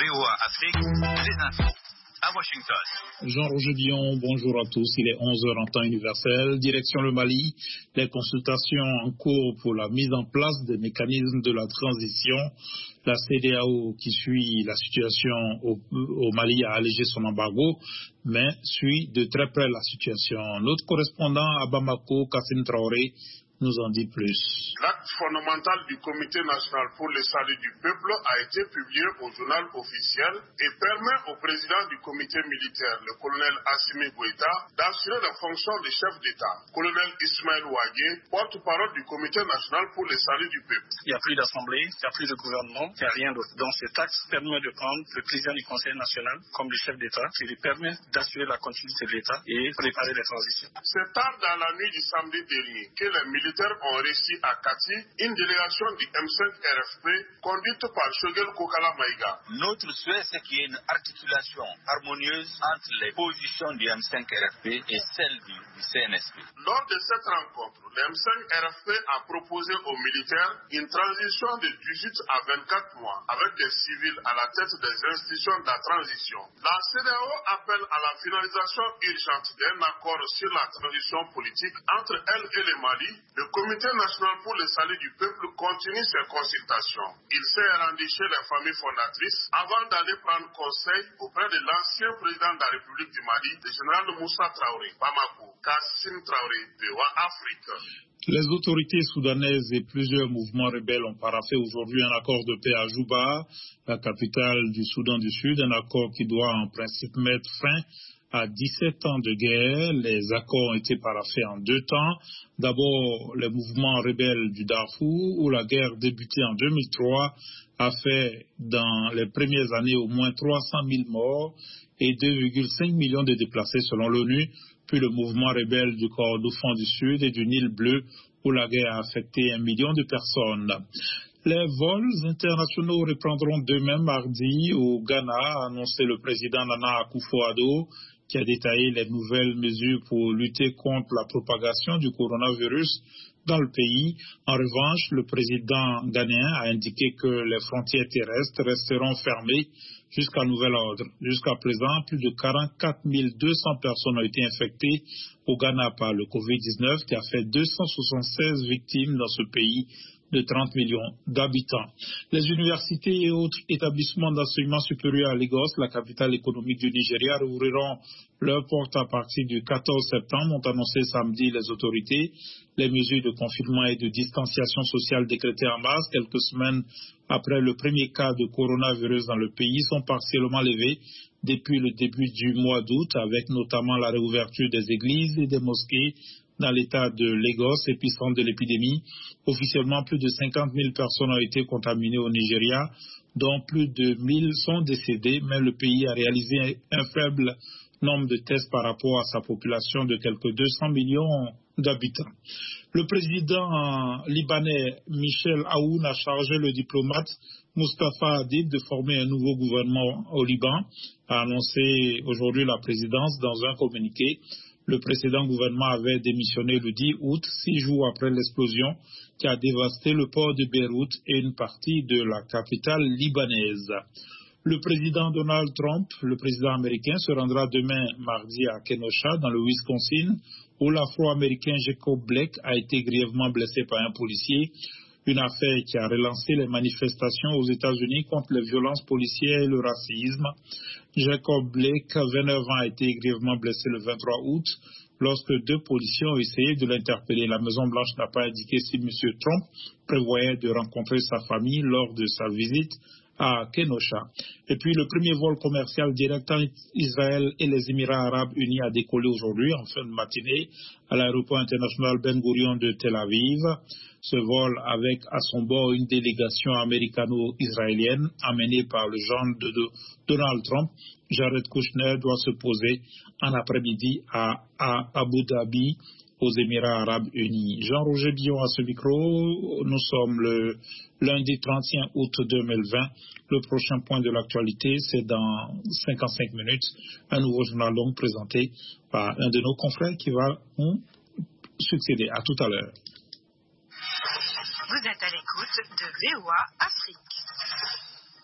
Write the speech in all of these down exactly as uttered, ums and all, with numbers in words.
V O A Afrique, les infos à Washington. Jean-Roger Dion, bonjour à tous. Il est onze heures en temps universel. Direction le Mali, les consultations en cours pour la mise en place des mécanismes de la transition. La C E D E A O, qui suit la situation au, au Mali, a allégé son embargo, mais suit de très près la situation. Notre correspondant à Bamako, Kassim Traoré, nous en dit plus. L'acte fondamental du Comité national pour le salut du peuple a été publié au journal officiel et permet au président du comité militaire, le colonel Assimi Goïta, d'assurer la fonction de chef d'État. Colonel Ismaël Ouagé, porte-parole du Comité national pour le salut du peuple. Il n'y a plus d'assemblée, il n'y a plus de gouvernement, il n'y a rien d'autre. Donc cet acte permet de prendre le président du Conseil national comme le chef d'État, qui lui permet d'assurer la continuité de l'État et préparer les transitions. C'est tard dans la nuit du samedi dernier que les militaires ont reçu à Kati une délégation du M cinq R F P conduite par Shogel Kokala Maïga. Notre souhait, c'est qu'il y ait une articulation harmonieuse entre les positions du M cinq R F P et celles du, du C N S P. Lors de cette rencontre, le M cinq R F P a proposé aux militaires une transition de dix-huit à vingt-quatre mois avec des civils à la tête des institutions de la transition. La C E D E A O appelle à la finalisation urgente d'un accord sur la transition politique entre elle et le Mali. Le Comité national pour le salut du peuple continue ses consultations. Il s'est rendu chez les familles fondatrices avant d'aller prendre conseil auprès de l'ancien président de la République du Mali, le général Moussa Traoré. Bamako, Kassim Traoré, V O A Afrique. Les autorités soudanaises et plusieurs mouvements rebelles ont paraphé aujourd'hui un accord de paix à Juba, la capitale du Soudan du Sud, un accord qui doit en principe mettre fin à dix-sept ans de guerre. Les accords ont été paraphés en deux temps. D'abord, les mouvements rebelles du Darfour, où la guerre débutée en deux mille trois a fait dans les premières années au moins trois cent mille morts et deux virgule cinq millions de déplacés selon l'ONU. Puis le mouvement rebelle du Kordofan du Sud et du Nil bleu, où la guerre a affecté un million de personnes. Les vols internationaux reprendront demain mardi au Ghana, a annoncé le président Nana Akufo-Addo, qui a détaillé les nouvelles mesures pour lutter contre la propagation du coronavirus dans le pays. En revanche, le président ghanéen a indiqué que les frontières terrestres resteront fermées jusqu'à nouvel ordre. Jusqu'à présent, plus de quarante-quatre mille deux cents personnes ont été infectées au Ghana par le covid dix-neuf, qui a fait deux cent soixante-seize victimes dans ce pays de trente millions d'habitants. Les universités et autres établissements d'enseignement supérieur à Lagos, la capitale économique du Nigeria, rouvriront leurs portes à partir du quatorze septembre, ont annoncé samedi les autorités. Les mesures de confinement et de distanciation sociale décrétées en mars, quelques semaines après le premier cas de coronavirus dans le pays, sont partiellement levées depuis le début du mois d'août, avec notamment la réouverture des églises et des mosquées dans l'état de Lagos, épicentre de l'épidémie. Officiellement, plus de cinquante mille personnes ont été contaminées au Nigeria, dont plus de mille sont décédées, mais le pays a réalisé un faible nombre de tests par rapport à sa population de quelques deux cents millions d'habitants. Le président libanais Michel Aoun a chargé le diplomate Mustafa Hadid de former un nouveau gouvernement au Liban, a annoncé aujourd'hui la présidence dans un communiqué. Le précédent gouvernement avait démissionné le dix août, six jours après l'explosion qui a dévasté le port de Beyrouth et une partie de la capitale libanaise. Le président Donald Trump, le président américain, se rendra demain mardi à Kenosha, dans le Wisconsin, où l'Afro-américain Jacob Blake a été grièvement blessé par un policier. Une affaire qui a relancé les manifestations aux États-Unis contre les violences policières et le racisme. Jacob Blake, vingt-neuf ans, a été grièvement blessé le vingt-trois août lorsque deux policiers ont essayé de l'interpeller. La Maison-Blanche n'a pas indiqué si M. Trump prévoyait de rencontrer sa famille lors de sa visite à Kenosha. Et puis le premier vol commercial direct entre Israël et les Émirats arabes unis a décollé aujourd'hui en fin de matinée à l'aéroport international Ben Gurion de Tel Aviv. Ce vol avec à son bord une délégation américano-israélienne amenée par le gendre de Donald Trump, Jared Kushner, doit se poser en après-midi à, à Abu Dhabi, aux Émirats arabes unis. Jean-Roger Dion à ce micro. Nous sommes le lundi trente et un août deux mille vingt. Le prochain point de l'actualité, c'est dans cinquante-cinq minutes. Un nouveau journal donc présenté par un de nos confrères qui va nous succéder. À tout à l'heure. Vous êtes à l'écoute de V O A Afrique.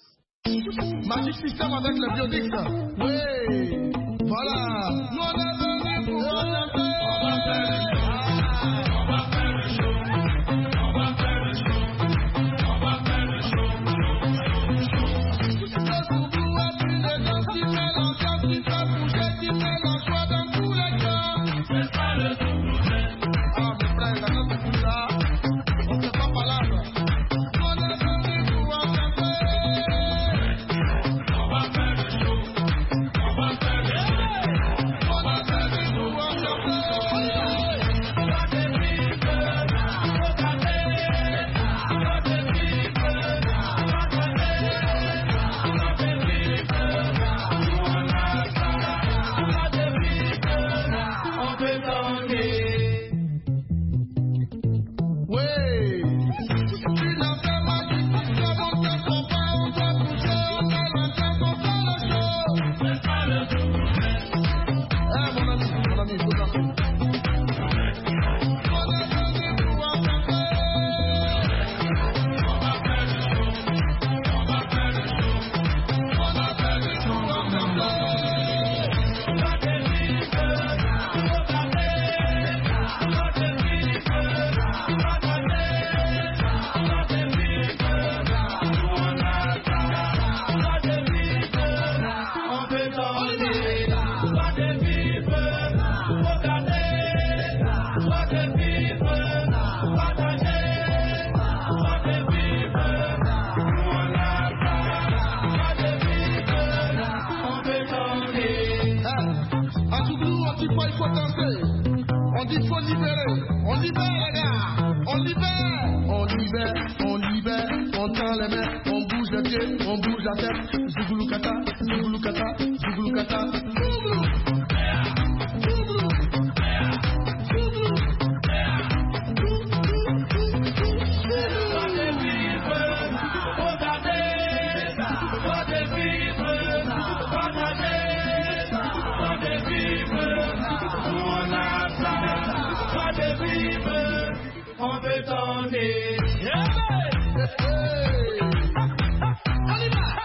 Magic système avec le biodix. Oui, voilà. Nous on est venus pour chanter. On va faire le show. On va faire le show. On va faire le show. On va faire le show. Le Zouglou a pris les gens qui fait l'ambiance, qui fait bouger, qui fait la joie dans tous les cœurs. C'est ça le Zouglou. Ah mes frères, dans notre coup là, on fait pas palabre. On est venus pour chanter. On va faire le show. On va faire le show. On va faire le show. On va chanter. On dit faut libérer, on libère les gars, on libère, on libère, on libère, on tend les mains, on bouge les pieds, on bouge la tête, Zouglou kata, Zouglou kata, Zouglou kata, Zouglou, Zouglou, Zouglou, on peut tenter. On y va.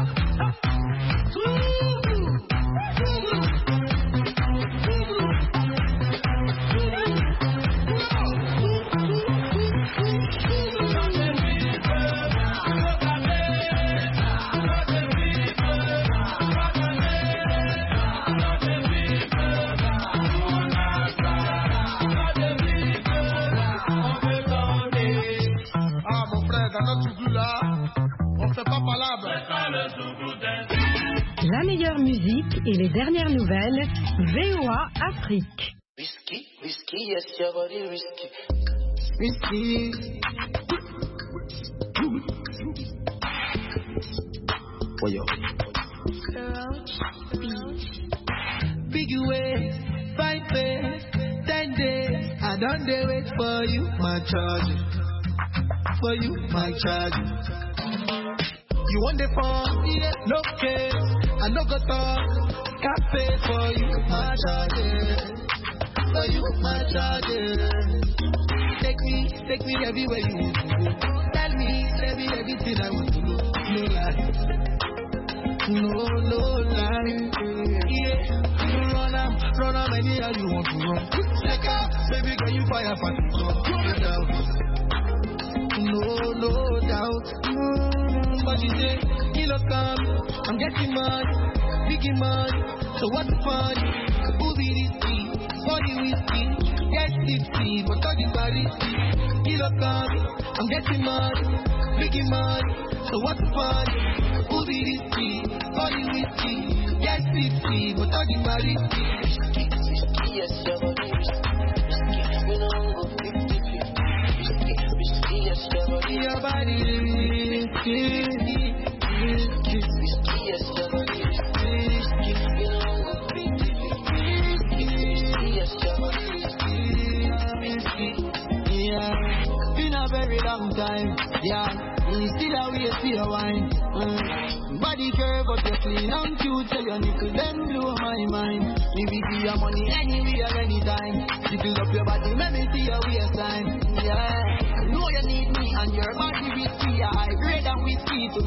La meilleure musique et les dernières nouvelles, V O A Afrique. Risky, risky, yes, your body risky. Risky. Oh, yo. Big way, five days, ten days. I don't dare wait for you, my charge. For you, my charge. You want the phone, yeah, no case. I no go talk, cafe for you, my charge. For you, my charge. Take me, take me everywhere you want to go. Tell me, tell me everything I want to know. No lie, no, no lie. Yeah, run am, run am anyhow you want to run. Check out, baby, can you fire for the no doubt, no, no doubt. Mm, but you say, kilo come, I'm getting money, biggie money. So what's the fun? Who be this key? Body whiskey, get tipsy, but all the body. Kilo come, I'm getting money, biggie money. So what's the fun? Who be this key? Body whiskey, get tipsy, but all the body. Whiskey, whiskey, yes, your body whiskey. We don't go fifty fifty. Whiskey, whiskey, yes, your body. Your body whiskey, whiskey, whiskey, yes, your body whiskey. We don't go fifty fifty. Whiskey, yes, your body whiskey, whiskey. Yeah, been a very long time. Yeah. You see that we see a wine. Mm. Body curve but you're clean and cute. Tell your nickel then blow my mind. Me we give your money anywhere, anytime. Tickle up your body, let me see your waistline. Yeah, know you need me and your body whiskey. I grade and whiskey to